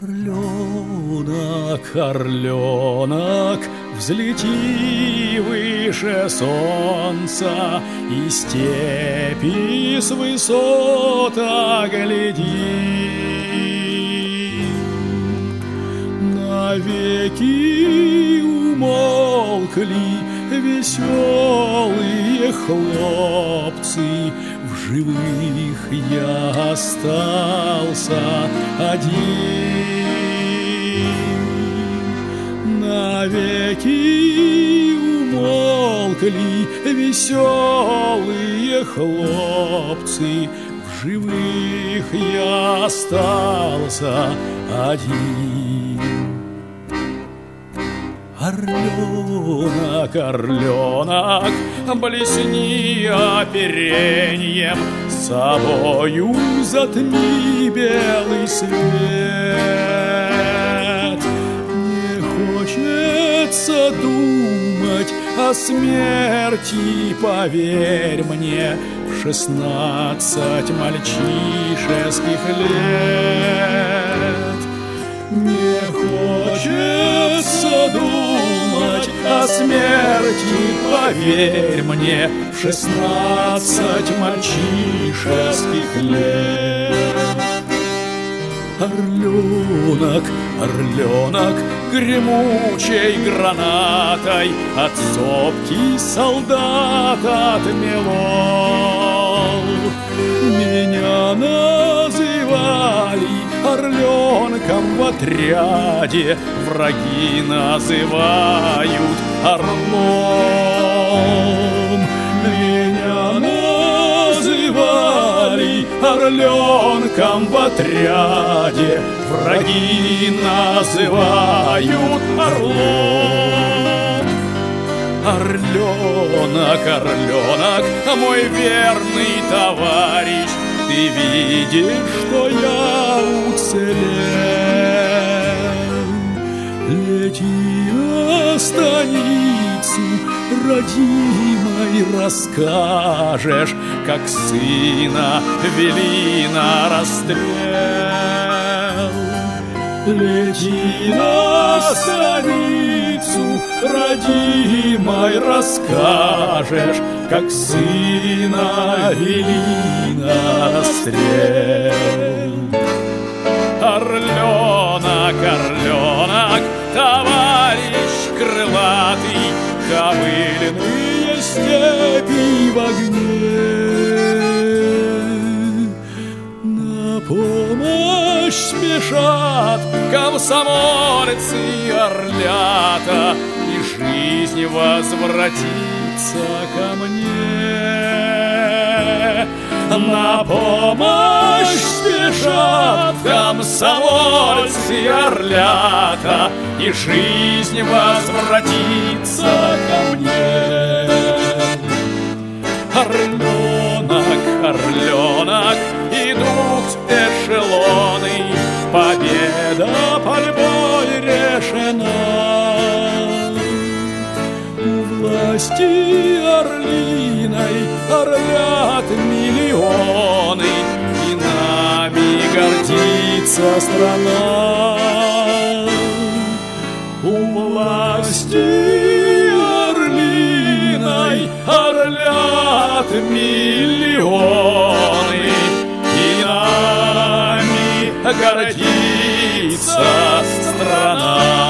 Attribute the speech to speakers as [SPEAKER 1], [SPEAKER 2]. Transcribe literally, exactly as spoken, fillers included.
[SPEAKER 1] Орленок, орленок, взлети выше солнца и степи с высот огляди. Навеки умолкли веселые хлопцы, в живых я остался один. Навеки умолкли веселые хлопцы, в живых я остался один. Орленок, орленок, блесни опереньем, собою затми белый свет. Не хочется думать о смерти, поверь мне, в шестнадцать мальчишеских лет. Не хочется думать о смерти, поверь мне, в шестнадцать мальчишеских лет. Орленок, орленок, гремучей гранатой от сопки солдат отмелол. Меня называли орленком в отряде, враги называют орлом. Меня называли орленком в отряде, враги называют орлом. Орленок, орленок, мой верный товарищ, ты видишь, что я уцелел. Лети о станицу родимой, расскажешь, как сына вели на расстрел. Лети на станицу родимой, расскажешь, как сына вели на расстрел. Орленок, орленок, товарищ крылатый, ковыльные степи в огне. На помощь спешат комсомольцы орлята, и жизнь возвратится ко мне. На помощь спешат комсомольцы орлята, и жизнь возвратится ко мне. Орленок, орленок, идут эшелоны, победа пальбой решена. У власти орлиной орлят миллионы, и нами гордится страна. У власти орлиной орлят миллионы, и нами гордится страна.